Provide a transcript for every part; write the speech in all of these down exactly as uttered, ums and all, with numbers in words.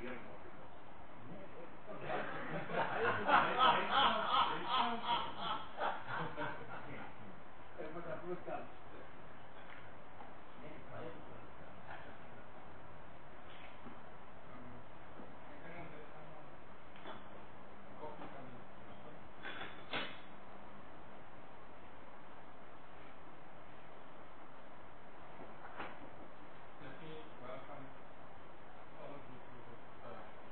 Let me welcome all of you to this uh,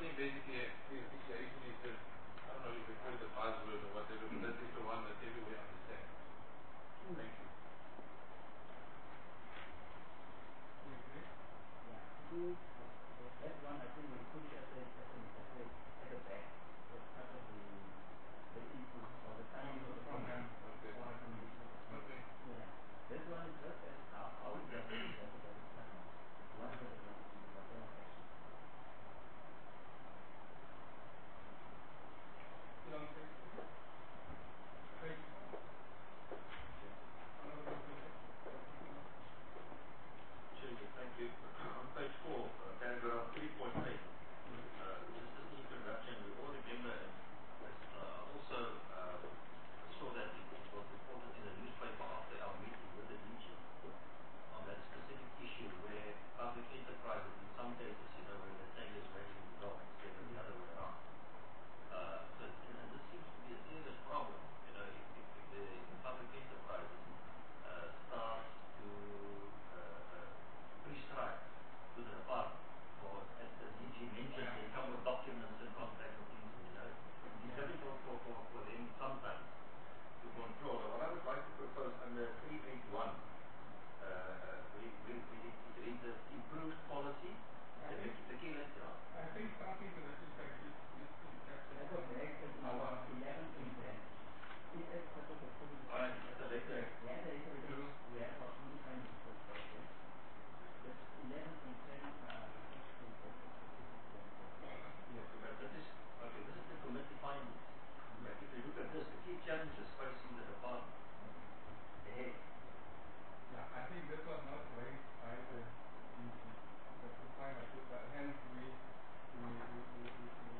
saying basically, if if you actually said, I don't know if you call it the buzzword or whatever, but that is the one that everyone understands. Thank you. You agree? Yeah. That one, I think we put it as a, as a, as a, at the back, as part of the, the input or the timing of the program. Okay. Or Okay. yeah. This one is just as how, how it gets to the customer. What is it going to be? Whatever action. Long page. Page four. Another page. Thank you. On page four, uh, paragraph three point eight, uh, just an introduction. We all remember, and uh, also uh, saw that it was reported in the newspaper after our meeting with the D G on that specific issue where public enterprises, in some cases, you know, where the tail is wagging the dog instead of the other way around. Uh, so, and this seems to be a serious problem, you know, if, if, if the public enterprises uh, start to prescribe to the department, or as the D G mentioned, they come with documents and contact and things, you know. It's difficult for, for, for them sometimes to control. What I would like to propose under three eighty-one, uh, uh, we, we, we read the improved policy, the, the key letter. I think something to that effect is, is, is captured. That was very good. Our eleven percent. It is part of the policy. All right, that's the letter. Yeah, there is a little, we have about twenty times the process. That's eleven percent uh, yes, but this is, okay, this is the committee findings. But if you look at this, the key challenges facing the department. Hey. Yeah, I think this was not raised by the D G. That's the point I took, but hence we, we, we, we, we, we,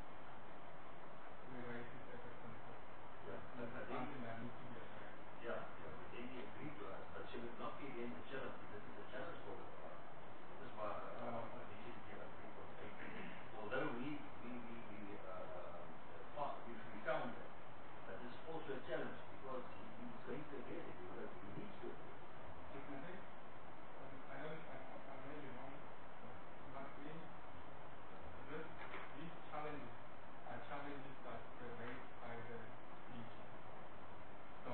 we raised it as a concern. Yeah, That's I think something that needs to be addressed. Yeah, yeah, but they agreed to us, but should it not be against the challenge? This is a challenge for the department. This is why uh, uh, we need to give a three point eight. Although we, we, we, we, uh, uh, we, we found that, but this is also a challenge because he, he's going to address it, because he needs to address it. I think, um, I know I, I may be wrong, but we, this, these challenges are challenges that were raised by the D G. So,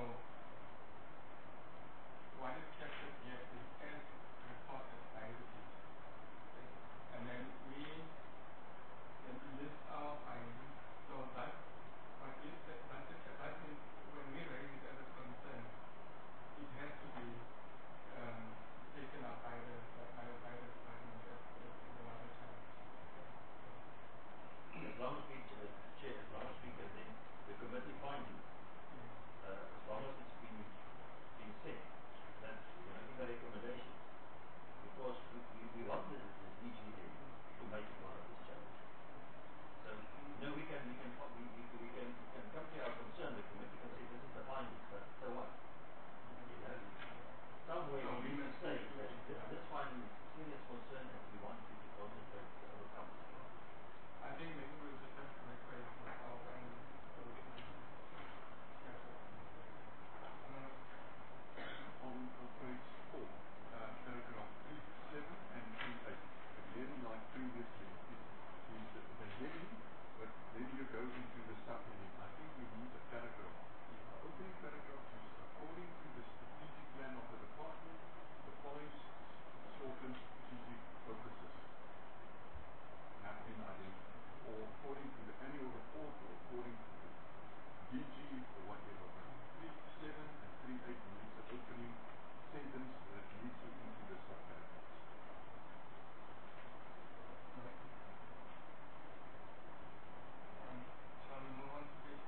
what is captured here is as reported by the D G. And then we then list our findings. So that, what is that, that, is, that means when we raise it as a concern, it has to be um, taken up by the, by, by the department as, as, as another challenge. As long as we, uh, Chair, as long as we can then, the committee findings, uh, as long as it's been, been said, that we're making the recommendation, because we, we, we want the, the D G to make one of this challenge. So, no, we can, we can, we, we, we can, we can come to our concern, the committee can say this is the findings, but so what? You know, somewhere So we must say that this, this finding is serious concern and we want you to concentrate to overcome this problem. I think maybe we'll just have to rephrase our findings so we can catch up. On, on page four, uh, paragraph three seven and three eight. Again, like previously, is, is the, the heading, but then you go into the subheading. I think we need a paragraph. The opening paragraph is according to the strategic plan of the department, the following shortened strategic focuses have been identified, or according to the annual report, or according to the D G, or whatever. three seven and three eight needs an opening sentence that leads you into the subparagraphs. Um, shall we move on to page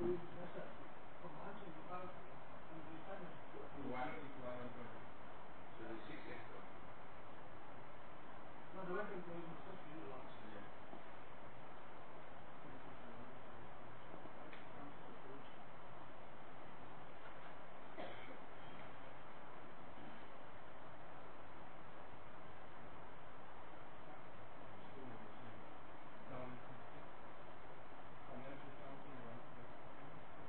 one is one hundred twenty. So there's six extra. Yeah. Down fifty. Unless it's something wrong.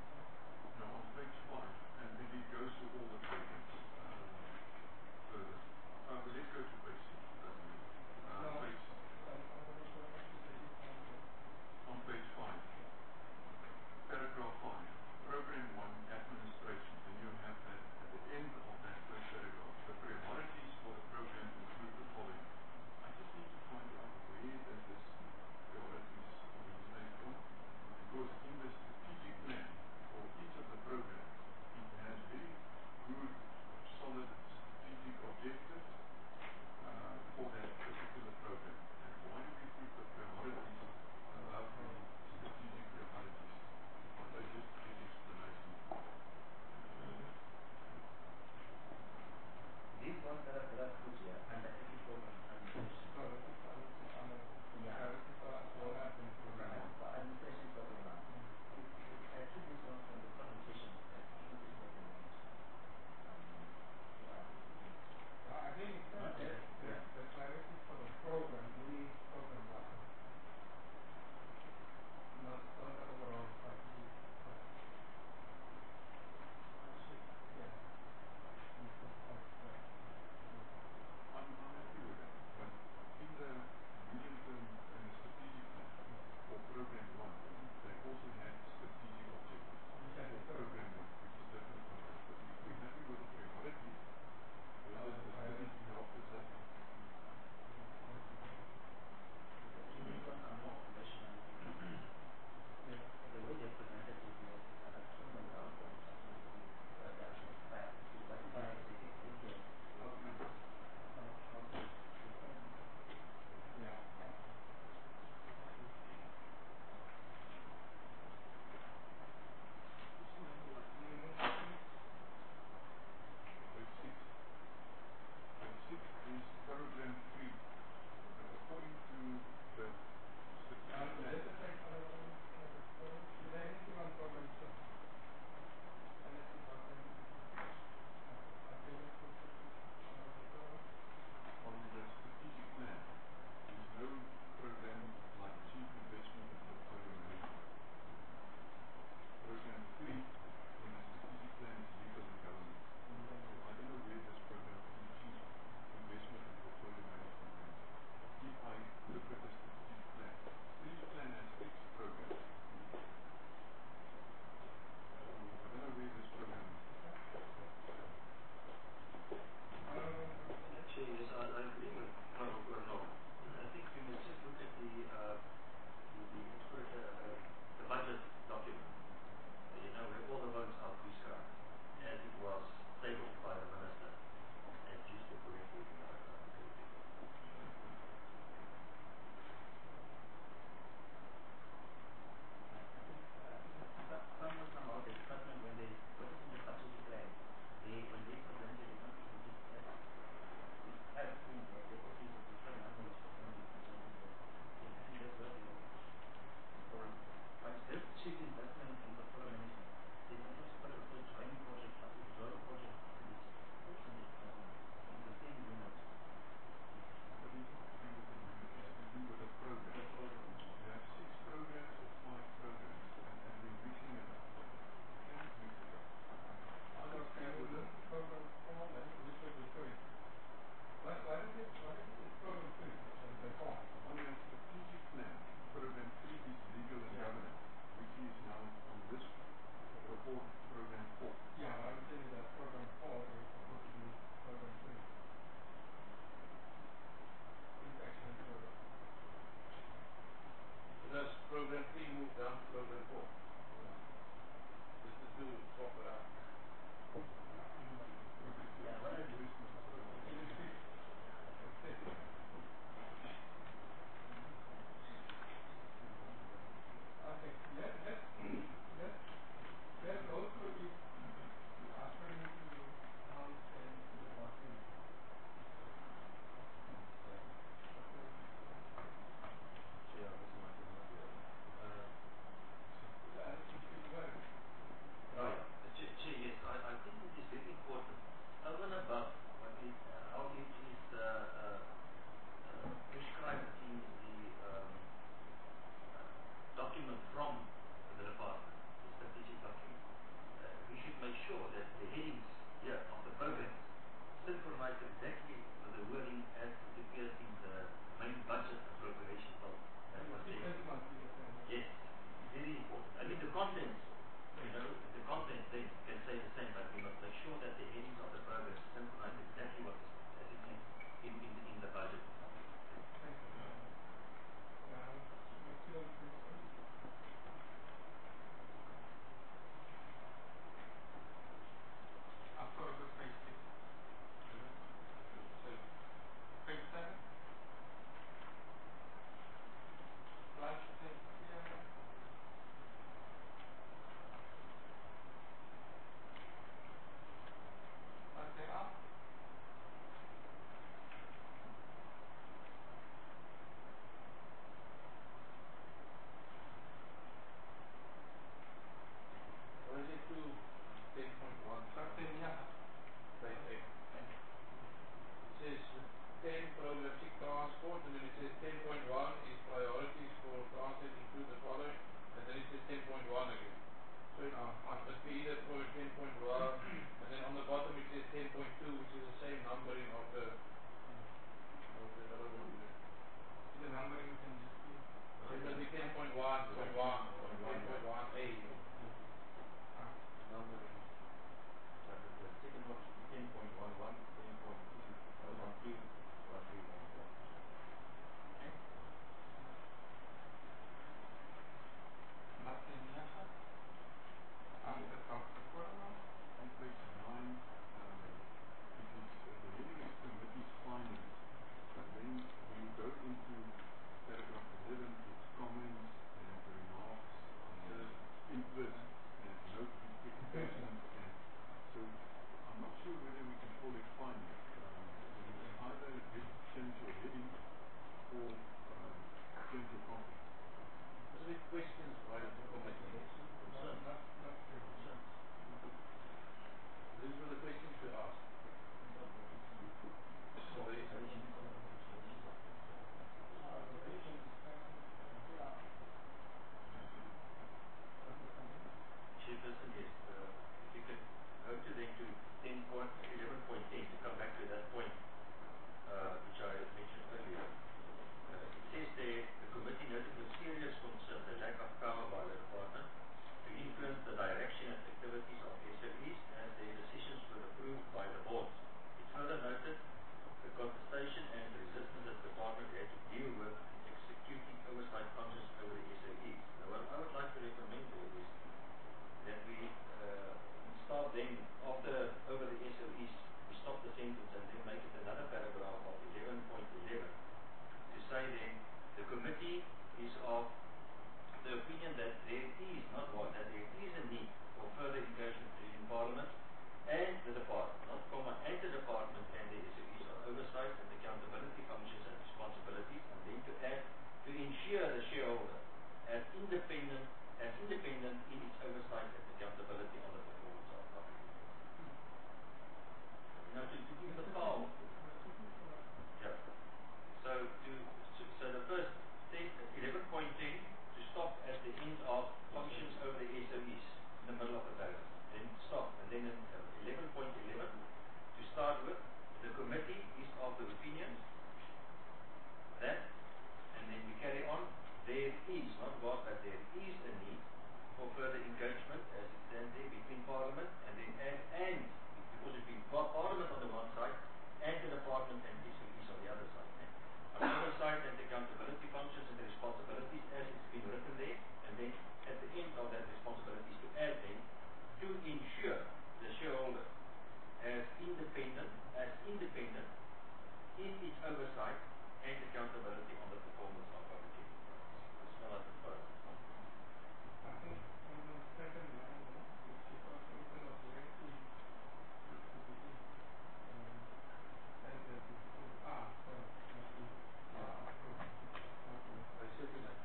is its oversight and accountability on the performance of our checking process. As well as the first. I think on the second line, no, which is also open of where is is to begin. Um, and the is R, sorry, not E. R, okay. Okay. I circulate.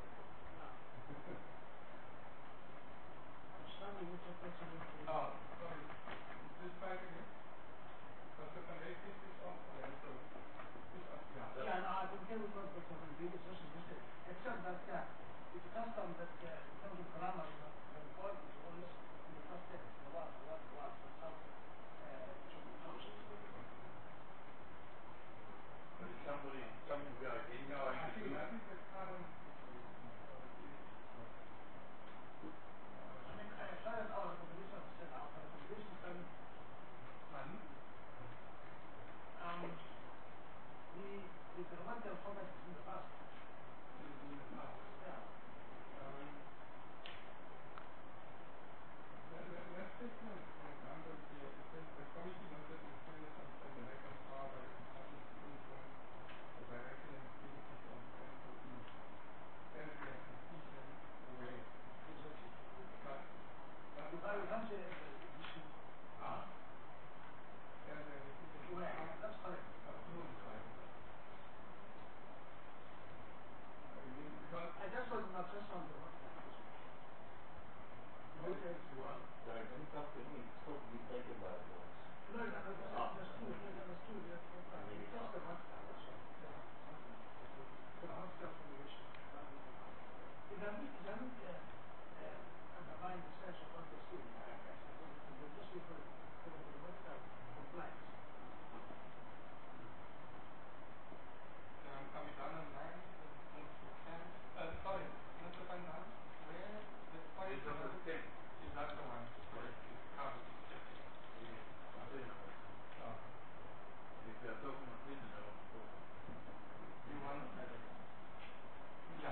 Starting with the question of the- Oh, sorry. Is this back again? Because the connected is off there, so it's up, yeah. Yeah, no, I can tell you what was on previous session, just that- except that, uh, it's custom that, uh, in terms of grammar, the the word is always in the first text, the word, the word, the word, that's how, uh, it should be used. But if somebody, something we are in, No, I trying to think do. that is the current situation. So it is, I mean, I started our recommendation, said our recommendation started, fun. um, the, the grammatical format is in the past. Is in the past. Yeah. Um, let, let, let's take an example here. It says the committee noted in fairness and and the lack of power by parties to influence the direction and activities of the employees. There's the application way. Exactly. But, but But I would answer the issue, ah, there's the application where, ah, that's correct. uh, no, it's fine. I mean, because I just was my first one, the one. Okay. Well, I don't have to be, it's not to be taken by the boys. No, no, no, that's, that's true, no, no, that's true, that's, that's right. Maybe It's just the one, that's right. Yeah. The grammatical formulation. It doesn't, it doesn't, uh, uh, undermine the sense of what they're saying in paragraphs. It doesn't, they just refer to the grammatical compliance. Um, are we done on nine? Uh, uh, sorry, Mister Van Dam, where the point It's on the ten. is that the one? Sorry, it's covered. Yeah. I think, Oh, if you are talking on ten, then I want to talk. you want? Yeah.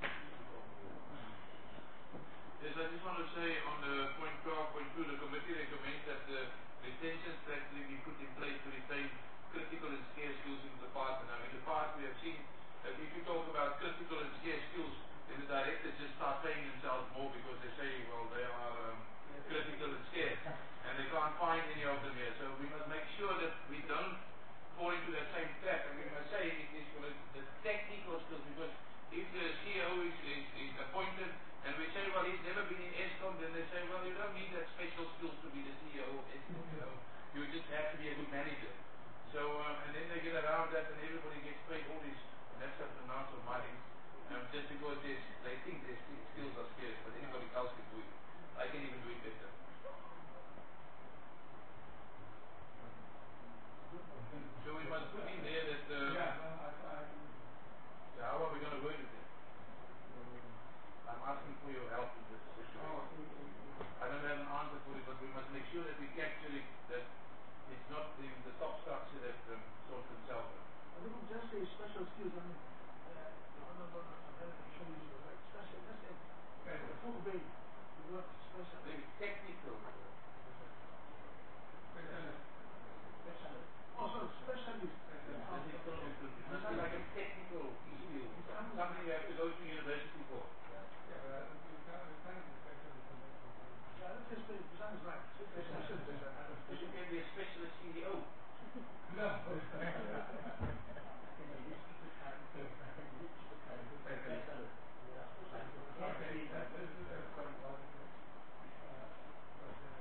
Yes, I just want to say on the point twelve point two, the committee recommends that the retention strategy be put in place to retain critical and scarce skills in the department. Now, in the past we have seen that if you talk about critical and scarce skills, then the directors just start paying themselves more because they say, well, they are um, critical and scarce, and they can't find any of them here. So we must make sure that we don't fall into that same trap, and we must say it is for the, the technical skills, because if the C E O is, is, is appointed and we say, well, he's never been in ESCOM, then they say, well, you don't need that special skills to be the C E O of ESCOM, you know, you just have to be a good manager. So, um, and then they get around that and everybody gets paid all these massive amounts of money, um, just because they they think their skills are scarce, but anybody else can do it. I can even do it better. So we must put in there that, uh, Yeah, no, I, I, so how are we going to word it then? I'm asking for your help in this situation. oh, in, in, in. I don't have an answer for it, but we must make sure that we capture it, that it's not the, the top structure that um, sorts themselves out. I think just say special skills, I mean, uh, the honorable American should use the word special, just say, uh, the full way, the word special. Maybe technical. Uh, Specialist. Specialist. Oh, sorry, specialist. Specialist. That is called, it must be like a technical skill, something you have to go to university for. Yeah, but uh, you can't, you can't be specialist in that component. Yeah, let's say specialist, the sound is right. Specialist. But you can be a specialist C E O. No. Okay, that, this is a quite positive. Uh, but, uh,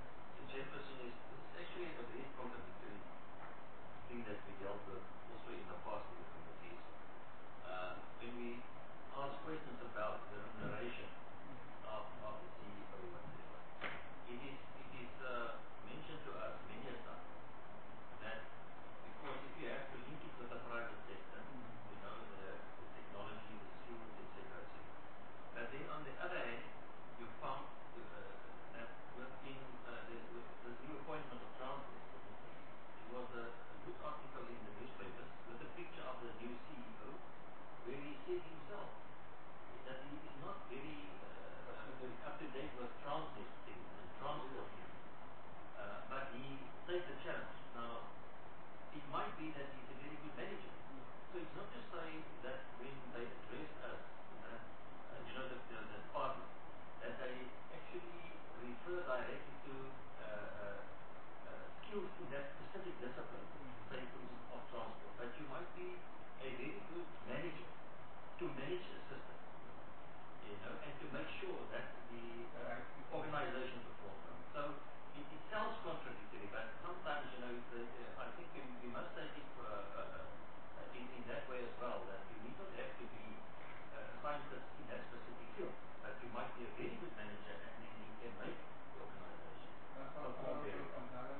to manage a system, you know, and to make sure that the uh, organization performs well. So it, it sounds contradictory, but sometimes, you know, the, the, I think we, we must take it uh, uh, in, in that way as well, that you need not have to be uh, a scientist in that specific field, but you might be a very good manager and then you can make the organization perform very well.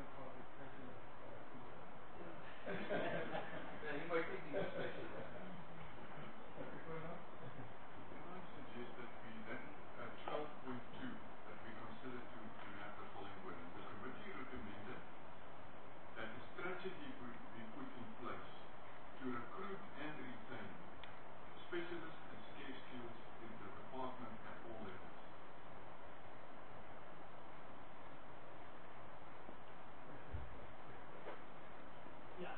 Yeah, you might think he's special. Can I suggest that we then, at twelve point two, that we consider to, to have the following wording. The committee recommended that a strategy would be put in place to recruit and retain specialists and scarce skills in the department at all levels. Yeah.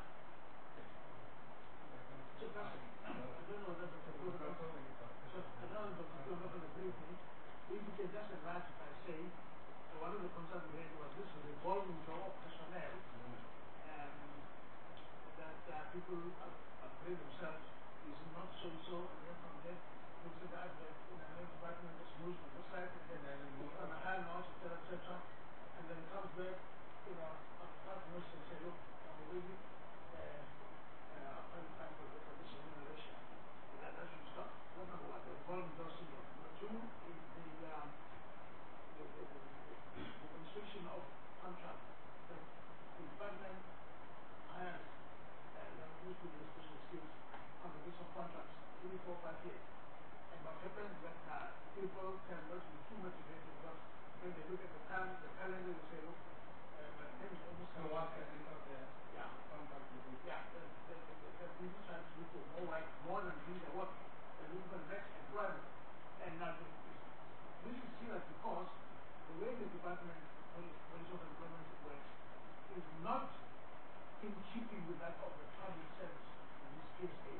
So that's, I don't know whether Doctor Gordon, so I don't know if Doctor Gordon agree with me. If you can just enlarge it by saying, uh, one of the concerns we had was this revolving door of personnel, um, that uh, people up- upgrade themselves is not so-so, and then from there, looks at that, that in another department is moved on this side, and then uh, on a higher notch, et cetera, et cetera, and then comes back, you know, after five months and say, look, I'm already uh, uh, qualified for, the, for this remuneration. That, that should stop. That's number one, the revolving door syndrome. Number two is the, um, the, the, the, the, the restriction of contract. The, the department hires uh, young people with special skills on the basis of contracts, three, four, five years. And what happens is that uh, people can not be too motivated because when they look at the time, the calendar, they say, look, uh, my time is almost So coming. what can we of the Yeah. contract with the Yeah, the, the, the, the, the people try to look for more like more than doing the work. They're looking for the next employment. And now this, this is serious because the way the department policy of employment works is not in keeping with that of the public service in this case aid.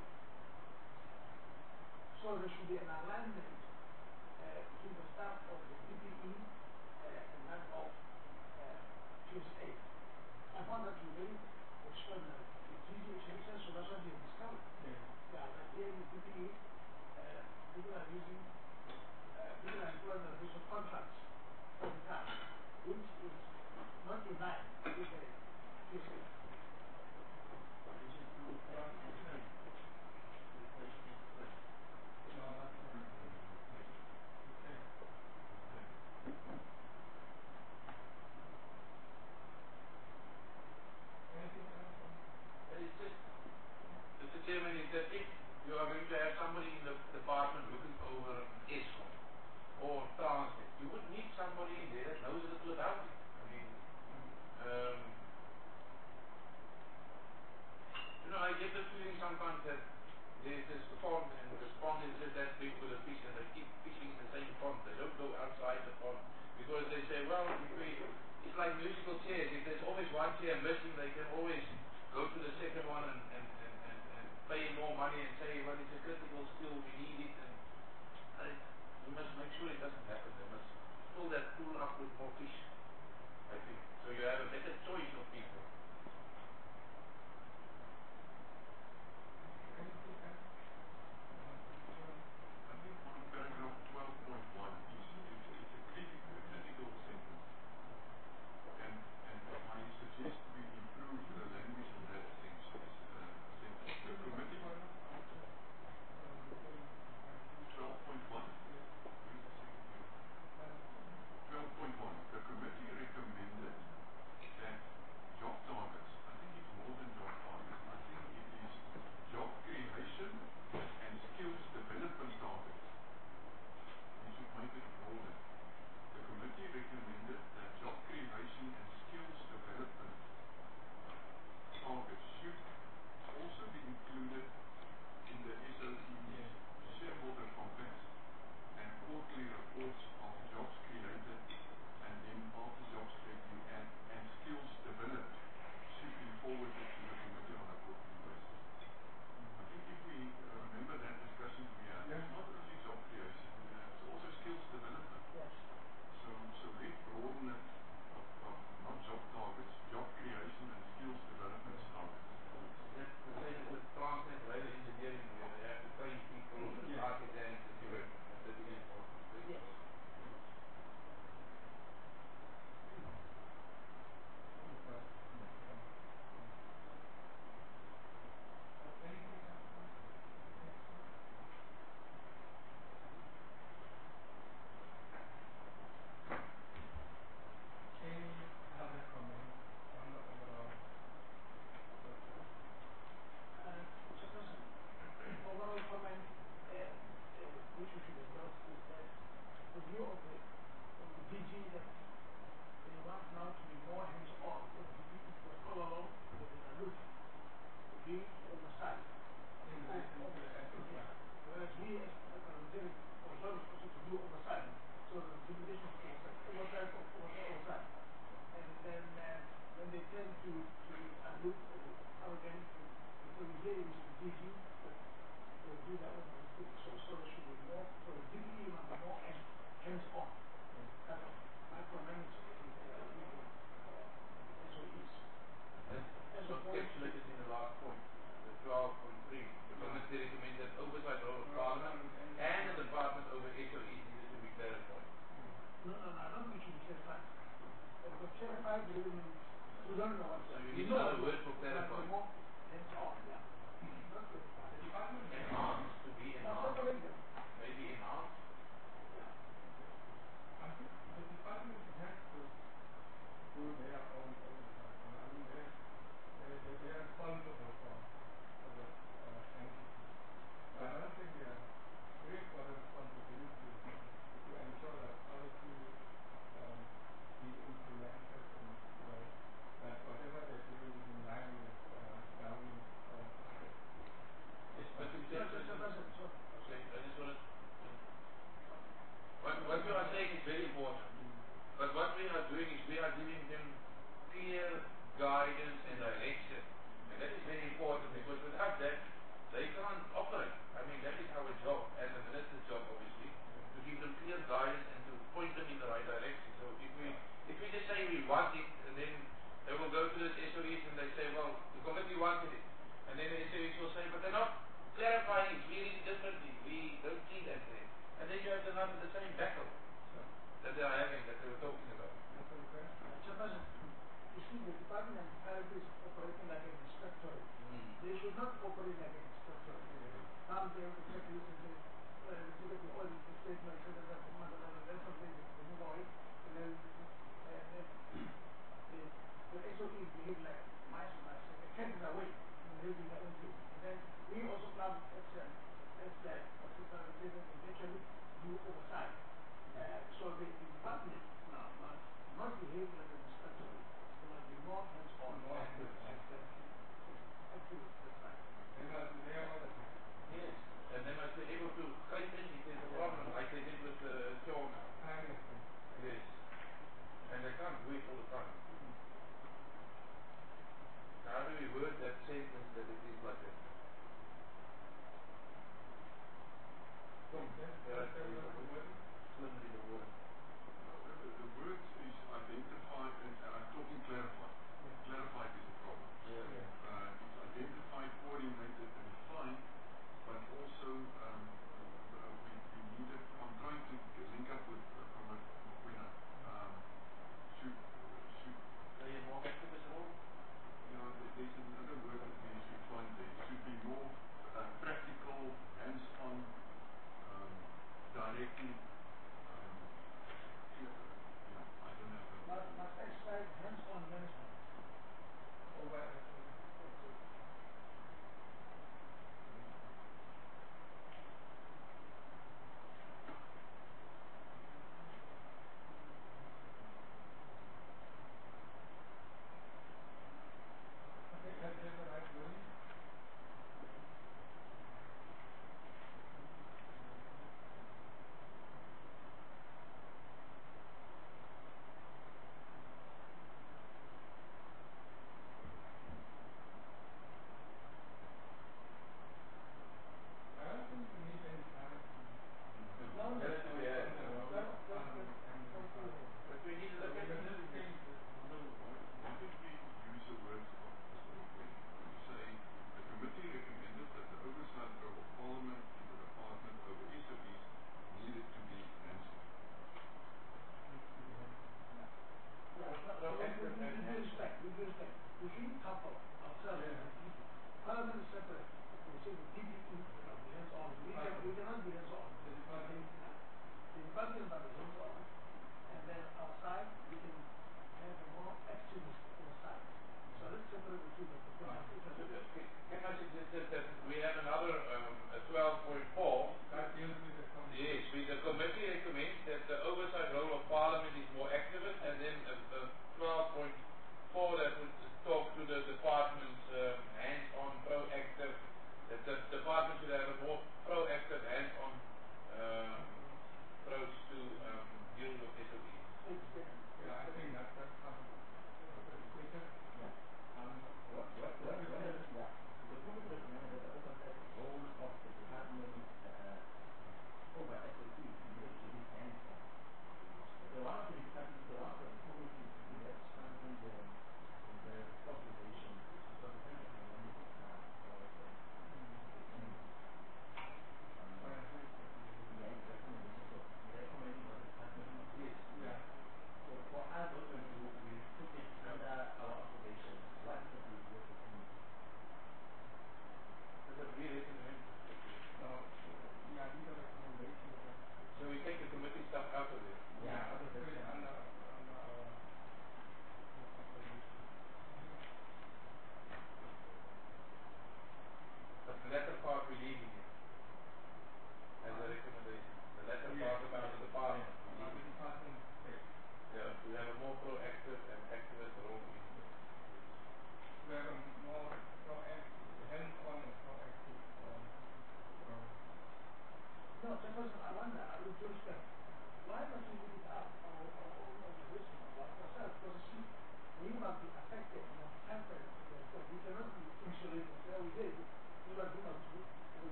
So there should be an alignment uh, between the staff of the P P E uh, and that of uh, P S A. I found that to be very extraordinary. It's easy to access, so that's what we have discovered. yeah. Yeah, that here in the P P E, uh, people are using, uh, people are employed on the basis of contracts all the time, which is not in line with the P S A. Which is to run the same. No, not the same. The same. Anything else on And it's just, Mister Chairman, is that if you are going to have somebody in the department looking over an ESCOM or Transnet, you would need somebody in there that knows a little about it. I mean, um, you know, I get the feeling sometimes that there's this pond and the pond is just that big with a fish and they keep fishing in the same pond. They don't go outside the pond because they say, well, if we, it's like musical chairs. If there's always one chair missing, they can always go to the second one and, and, and, and, and pay more money and say, well, it's a critical skill, we need it. And I, we must make sure it doesn't happen. They must fill that pool up with more fish, I think. So you have a better choice of people. anything else? I think on paragraph twelve point one, it's, it's, it's a critical, a critical sentence. And, and I suggest we improve the language in that sense. Uh, sentence. The committee, twelve point one. twelve point one. The committee recommended that job teaching, but they'll do their own thing. So, so there should be more, so the D P E must be more hands, hands-on. Kind of micromanage the uh, S O Es. As encapsulated in the last point, the twelve point three. The committee recommends that oversight role of Parliament and the Department over S O Es needed to be clarified. No, no, no, I don't think it should be clarified. Because clarified really means we don't know what's So you we need know another word for but clarified. more hands-on, yeah. Not clarified. The department has Enhanced, to be Now enhanced. separate them. Maybe enhanced. I think the department has to do their own oversight. I mean, they, they, they, they are responsible for, for the uh, entity. But I don't think they are great for the responsibility to ensure that policy um, is implemented and you know, that whatever they do is in line with uh, government policy. Yes, but in So, terms so, of so, so, so, okay, I just want to. What, what you are saying is very important. But what we are doing is we are giving them clear guidance and direction. And that is very important because without that, they can't operate. I mean, that is our job, as a minister's job, obviously, to give them clear guidance and to point them in the right direction. So if we if we just say we want it, and then they will go to the S O Es and they say, well, the committee wanted it. And then the S O Es will say, but they're not clarifying it. We read it differently. We don't see that there. And then you have another the same battle that they are having, that they were talking about. Chairperson, you see, the department and authorities operating like an inspectorate. Mm. They should not operate like an inspectorate. Come there, the checklist, and say, uh, look at the audit statement, et cetera, et cetera, then something, they move on it, and then, and then, the, the S O Es behave like mice and mice, they can't get away, and they do their own thing. And then, we also come as, uh, as the assistant and eventually do oversight. Uh, so the, the department now must not behave like an inspectorate. They must be more hands-on. More active. hands-on. Active, that's right. They must be there all the time. Yes. And they must be able to create in if there's a problem, like they did with uh, Shaw now. Tirelessly. Yes. And they can't do it all the time. Now, how do we word that sentence that it is like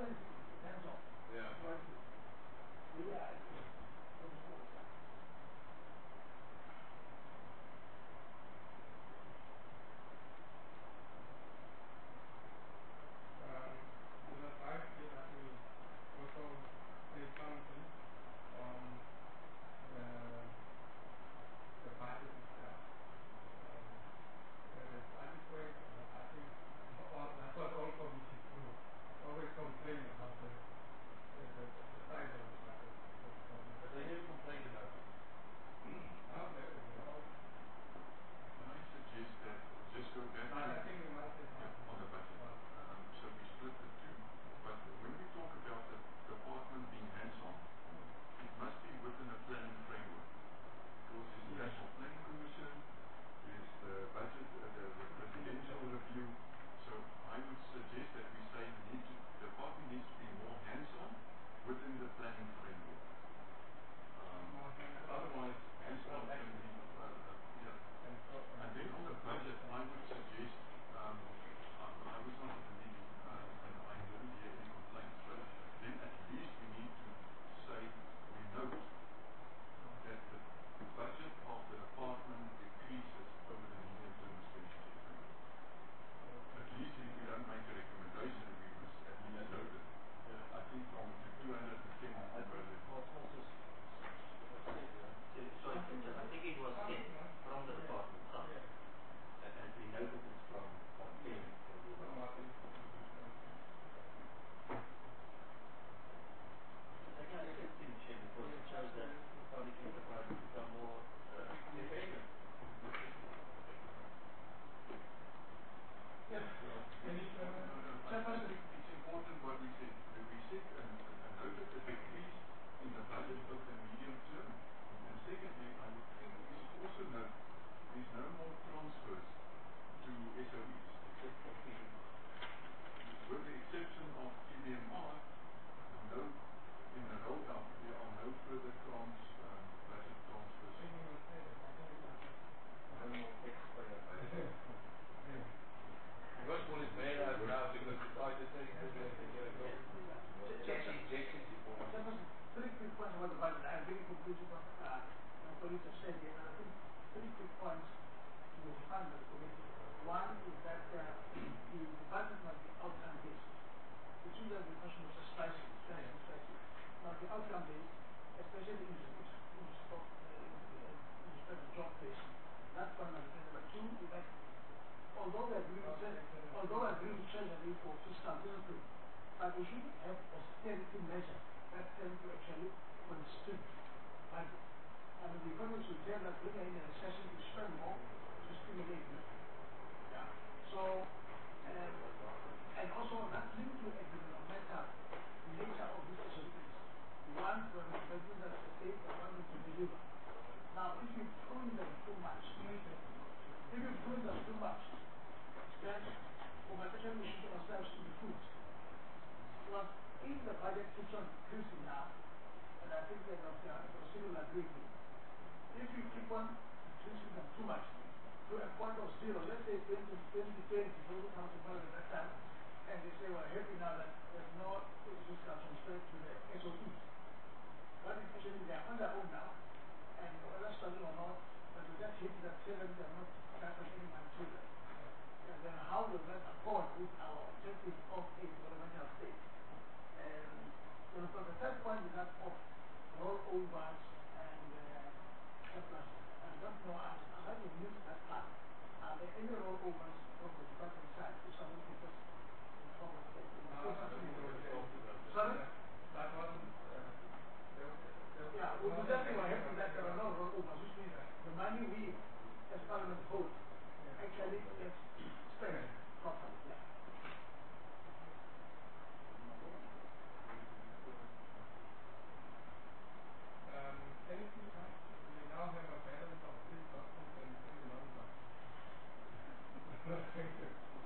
department is hands-on. Yeah. Right. Yeah, I think. Don't support that. Um, in the five years, I will also say something on the, the budget itself. Um, the budget way, uh, I think, or that's what all committees do. Always complain about the, the, the, the size of the budget. But they never complained about it. Now there we go. Can I suggest that, just go back But I to, think we must say yeah, something. on the budget. Um, so we split the two, but when we talk about the department being hands-on, it must be within a planning framework. Because there's the Yeah. National Planning Commission, there's the budget, uh, the, the presidential review. So I would suggest that we say we need to, the department needs to be more hands-on within the planning framework. Um, More hands-on. otherwise, hands-on can be, uh, uh, yeah. And so, And then on the budget, I would suggest, um, I, I was not at the meeting, uh, and I didn't hear any complaints, but then at least we need to say, we note that the budget of the department decreases over the medium-term expenditure framework. At least if we don't make a recommendation, we must at least note it. Uh, I think from two hundred ten I think million. well, it's also s- s- said, uh, So, sorry, Peter, I think it was ten from the department side. and, and we noted it's from, from ten. from what is It's actually a good thing, Chair, because it shows that public enterprise has become more uh, effective. Yes. any No, further? no, I, I Chairperson. think it's important what we said. That we said and, and noted a decrease in the budget over the medium term. And secondly, I would think we should also note there's no more transfers to S O Es. Except for P D. With the exception of T B M R, no, in the rollout, there are no further trans, um, budget transfers. Can you say that? I think it's not. No more taxpayer budget. Yeah. First of all, it's made out now because it's started turning to the year ago. Cash injections before. Chairperson, three quick points about the budget. I agree completely what uh, my colleagues have said here, and I think three quick points to fund the committee. One is that uh, the, the budget must be outcome based. It shouldn't be a question of just pricing, pricing, pricing. Now the outcome based, especially in, in, in, stock, uh, in, in respect of job creation. That's one number. Number two is that although we agree with Treasury, although we agree with Treasury for fiscal discipline, but we should have austerity measures that tend to actually constrict budget. I mean, the economists will tell that when you're in a recession, you spend more to stimulate growth. Yeah. So, um, and also that's linked to a developmental nature of these activities. One, when the president has a state that wanted to deliver. Now, if you prune them too much, if you prune them too much, then conversation we should ourselves to the food. Because if the budget keeps on increasing now, and I think that Doctor Consul will agree with me, if you keep on increasing them too much, to a point of zero, let's say twenty, twenty, twenty, those who come to power at that time, and they say, we're happy now that there's no fiscal constraint to the S O Es. What is actually they are on their own now, and whether struggling or not, but we just hit that seven, they are not transferring any money to them. And then how does that accord with our objective of a developmental state? And so the third point is that of rollovers and uh, surplus. I don't know, I, I haven't missed that part. Are there any rollovers from the department side if someone can just inform us? That we No, say I something don't about know. that. Sorry? That wasn't, uh, there, there, Yeah, we would definitely were happy that there are no rollovers, which means the money we, as Parliament hold, actually gets spent properly. Yeah. Um, anything else? We now have a balance of three documents and three non-documents. Thank you.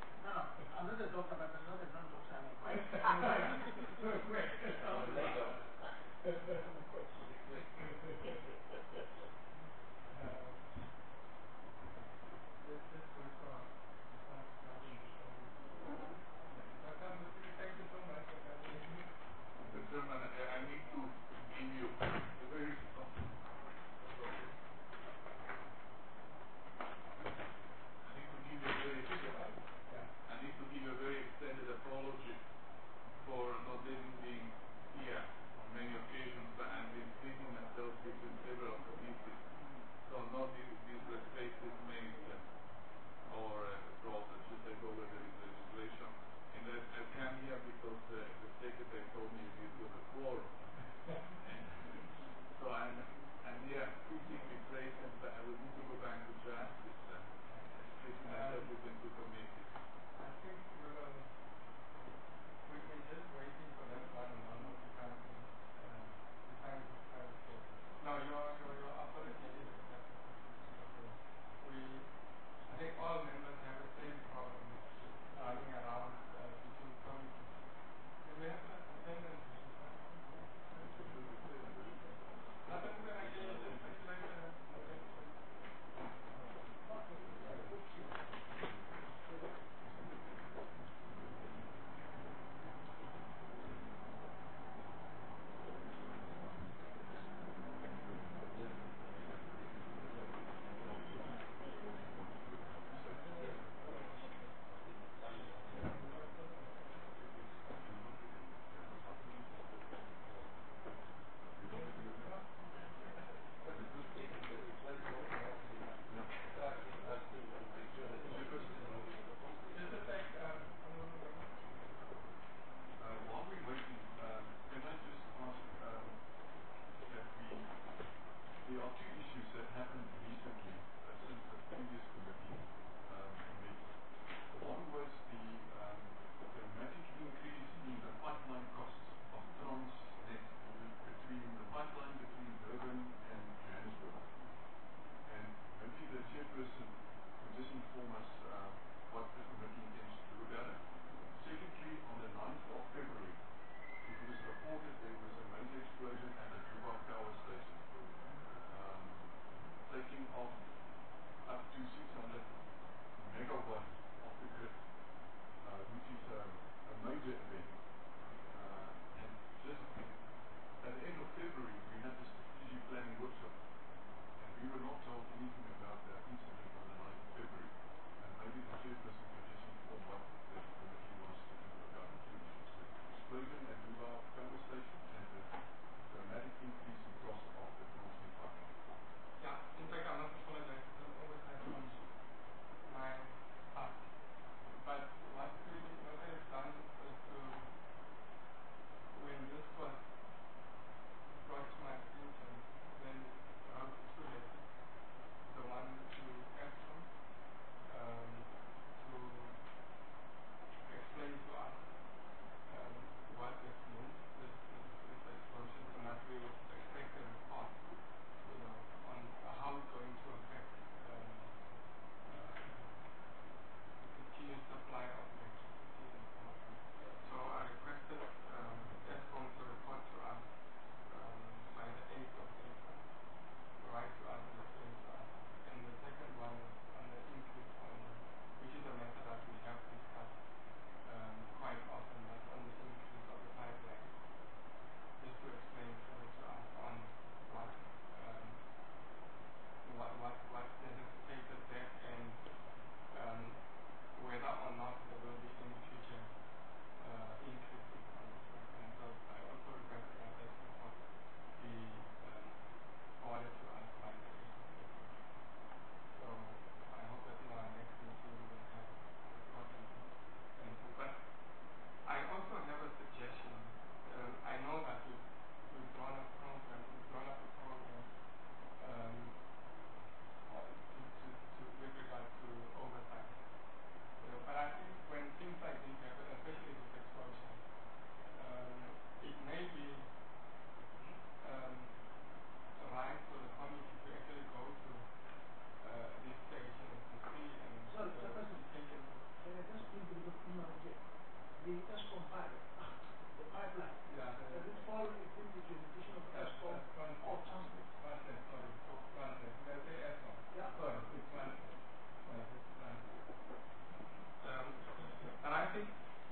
the ESCOM pipe, the pipeline. Yeah. Does it fall within the jurisdiction of That's, ESCOM that's one or thing. transport? One thing, sorry. One thing. Let's say ESCOM. Yeah. Sorry, it's one thing. Yes, it's one thing. Um, and I think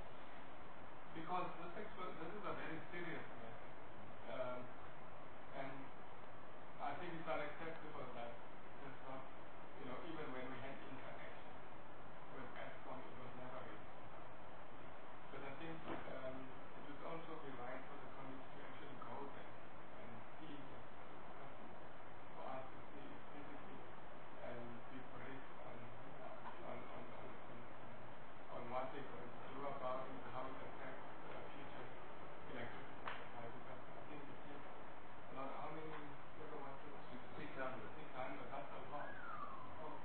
because this, expo- this is a very serious matter, um, and I think it's unacceptable that this not, you know, even when we had interaction with ESCOM, it was never raised. But I think um, it would also be right for the committee to actually go there and see this, for us to see it physically and be briefed on, on, on, on, on, on what they're going to do about it, how it affects uh, future electricity supply. Because I think it takes a lot, how many megawatts is it? six hundred. six hundred, that's a lot. Oh,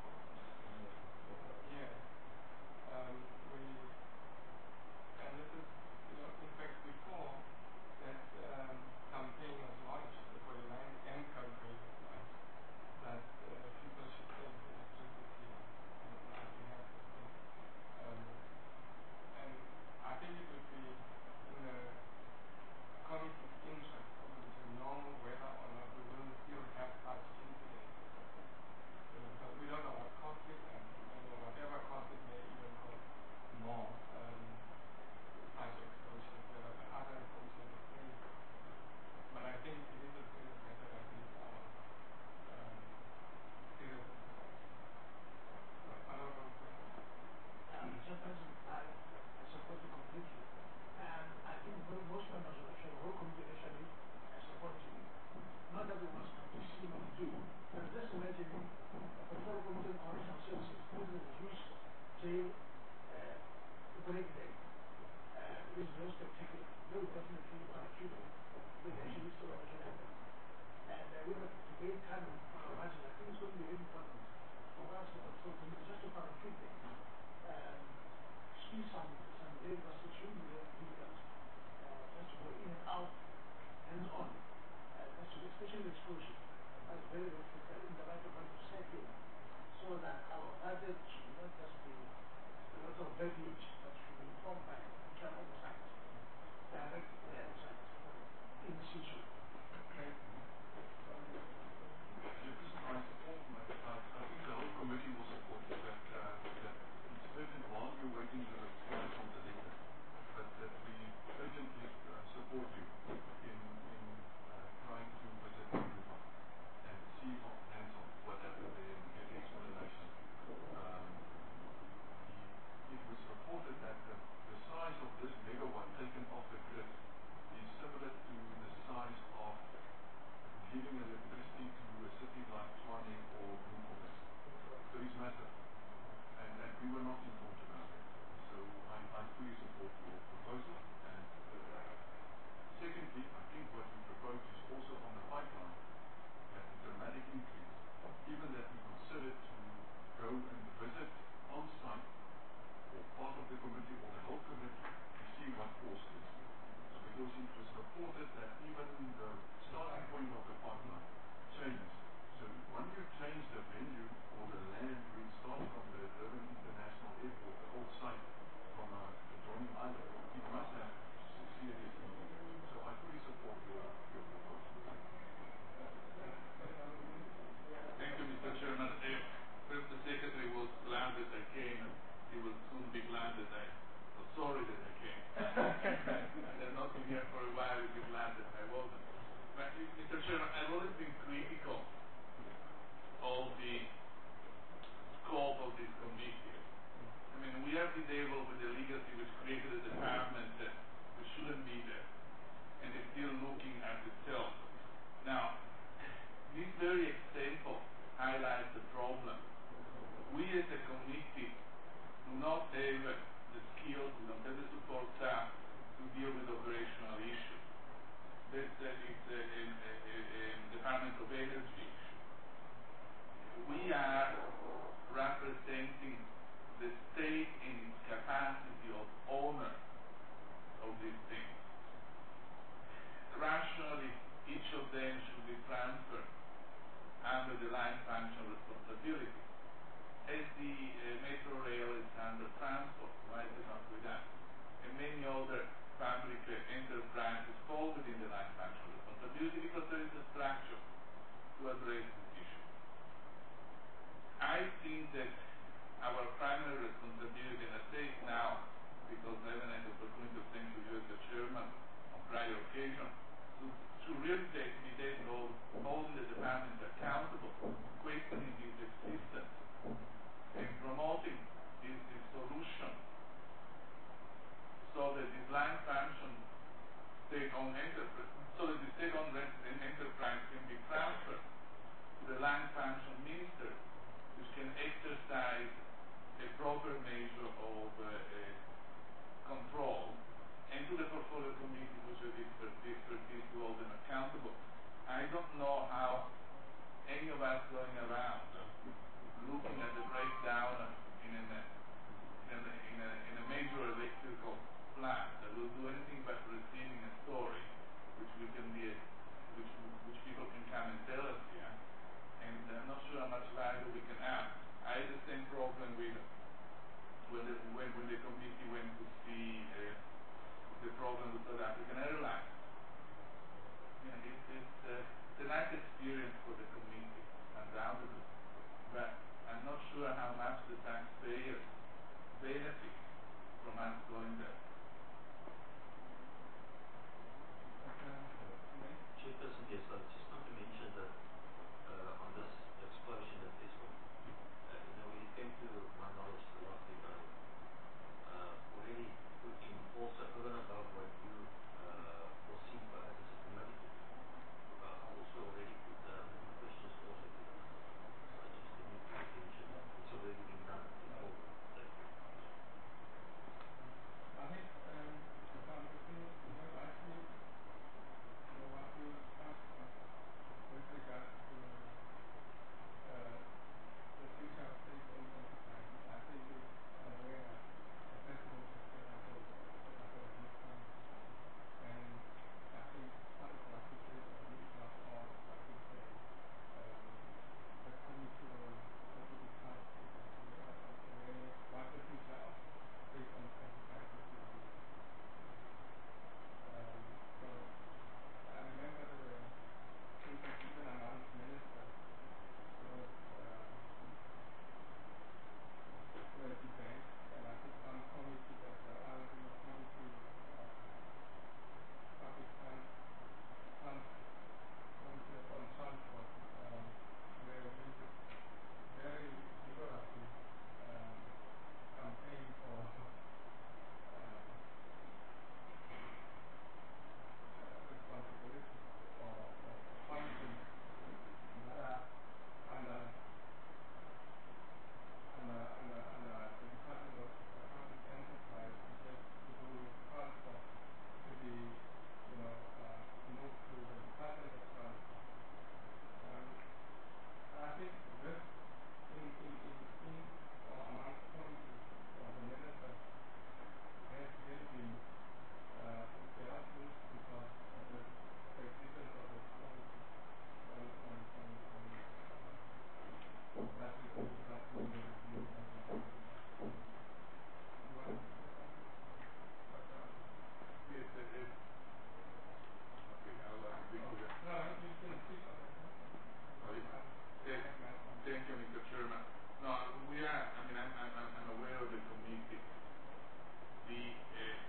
yeah. Um, we, and this is, you know, in fact, before that um, campaign was launched, the forty-nine M campaign was launched, that uh, people should save electricity on our behalf. Um, and I think it would be in the committee's interest also to know whether or not we will still have such incidents. Uh, because we don't know what caused it, and you know, whatever caused it may even cause more um, such explosions, whether the other explosions are very. But I think it is a serious matter that needs our um, serious attention. So, honorable question. Um, Chairperson, I, I support you completely. And I think mo- most members of the whole committee actually uh, support you. Not that we must come to see what you do. But just imagine the full committee on correctional services, President was used jail uh, break day. Uh, it is very spectacular. They will definitely prosecute it. They actually still original happen. And uh, with the debate time on our budget, I think it's going to be very important for us to control committee just to prosecute them. Um, see some some very extremely very difficult uh, just to go in and out, hands on, uh, just to, especially the explosion. That's very very critical in the right of right to settle, so that our budget should not just be a lot of verbiage, but should be informed by actual oversight, direct uh, oversight in this issue. Okay. Just I support my, uh, I think the whole committee will support you that, uh, that it's urgent while you're waiting the reply from the leader, but that we urgently uh, support you in, in uh, trying to visit Newman and see on hands-on what happened there and get explanation. Um, the, it was reported that the, the size of this megawatt taken off the grid is similar to the size of giving electricity to a city like Tshwane or Bloemfontein. So it's massive. And, and we were not informed about it. So I, I fully support your proposal. And uh, secondly, I think what you propose is also on the pipeline, that a dramatic increase, even that we consider to go and visit on site, or part of the committee or the whole committee, to see what caused this. Because it was reported that even the starting point of the pipeline changed. So when you change the venue or the land where it starts from the Durban International Airport, the old site from a adjoining island, it must have serious implications. So I fully support your, your proposal. Thank you, Mister Chairman. If, if the Secretary was glad that I came, he will soon be glad that I was sorry that I came. And I've not been here for a while, he'll be glad that I wasn't. But, Mister Chairman, I've always been critical of the other public uh, enterprises fall within the line function responsibility because there is a structure to address this issue. I think that our primary responsibility, and I say it now because I haven't had the opportunity of saying to you as the chairman on prior occasion, to, to really take, be taking all, holding the department accountable, questioning its existence, and promoting its, its solution so that this line function state-owned enterprise, so that the state-owned enterprise can be transferred to the line function minister, which can exercise a proper measure of uh, uh, control, and to the portfolio committee, which has expertise to hold them accountable. I don't know how any of us going around uh, looking at the breakdown in, an, in, a, in, a, in a major electrical plant that will do anything but receiving a story, which we can be, a, which which people can come and tell us here, and I'm not sure how much value we can add. I had the same problem with when the, when, when the committee went to see uh, the problem with South African Airlines. You know, it's, it's, uh, it's a nice experience for the committee, undoubtedly, but I'm not sure how much the taxpayers benefit from us going there. Chairperson, yes, I just want to mention that uh, on this explosion at Eskom, uh, you know, when it came to my knowledge the last thing I uh, already put in also over and above what you uh, foreseen for as a systematic, uh, I also already put uh, questions also to them. So I just didn't pay attention. It's already been done before. Thank you. I think um, if I'm looking, you know, actually, you know, what we asked with regards to uh, the future of state-owned enterprises, I think we are aware that the president has said that they are going to do some, and I think part of what we did, or maybe not all of what we say, um, the committee will also discuss is actually uh, aware what the future of state-owned enterprises will be. Um, so I remember there were cases even amongst ministers, there was um, there were debates, and I think some committee that uh, I was in the committee, uh, public trans, trans, committee on transport, um, where we very vigorously um, campaigned for uh, responsibility for, for functions that are under, under, under, under the Department of uh, Public Enterprise, which has to do with transport, to be, you know, uh, moved to the Department of Transport. Um, I think this, in, in, in, in or amongst committees or the ministers, has really been uh, dealt with because of the, the existence of this committee on, on, on, on uh, that review, that window review of the uh, you want to say something? But, um, Yes, it is. Okay, I'll uh, speak to that. no, you can speak on that. Oh, yeah. Um, Thank, I have my own. thank you, Mister Chairman. No, we are, I mean, I'm, I'm, I'm I'm aware of the committee. The, uh,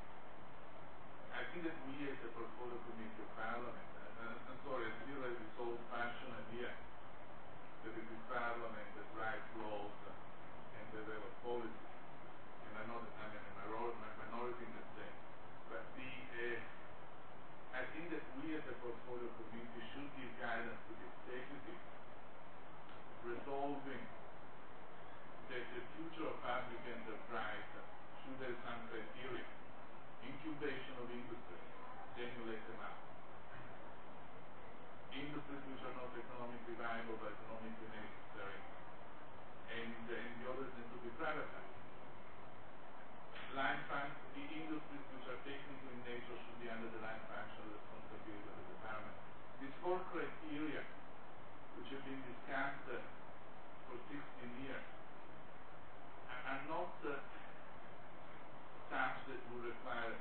I think that we as a portfolio committee of Parliament, and uh, I'm sorry, I feel like this old-fashioned idea that it is Parliament that writes laws uh, and develops policies. And I know that I'm in a minority, minority in that sense. But the, uh, I think that we as a portfolio committee should give guidance to the executive, resolving that the future of public enterprise should have some criteria. Incubation of industries, then you let them out. Industries which are not economically viable but economically necessary, and, and the others need to be privatized. Line funds, the industries which are technical in nature should be under the line function responsibility of the department. These four criteria, which have been discussed uh, for sixteen years, are, are not uh, such that will require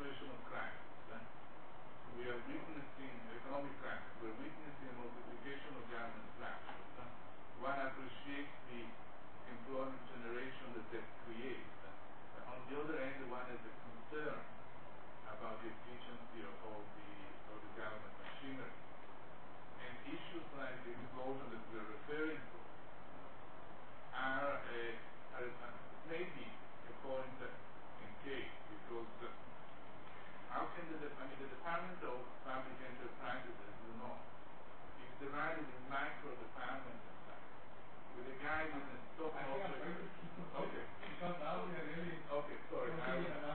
generational cracks. Uh, we are witnessing economic cracks. We're witnessing a multiplication of garment fractures. Uh, one appreciates the employment generation that that creates. Uh, on the other hand, one has a concern about the efficiency of, of the of the government machinery. And issues like the explosion that we're referring to are, a, are a, maybe a point in case, because uh, how can the, I mean, the Department of Public Enterprises, as you know, is divided in micro departments and stuff. With a guy with a top I think I'm also. going to keep it Okay. because now we are really Okay, sorry. I,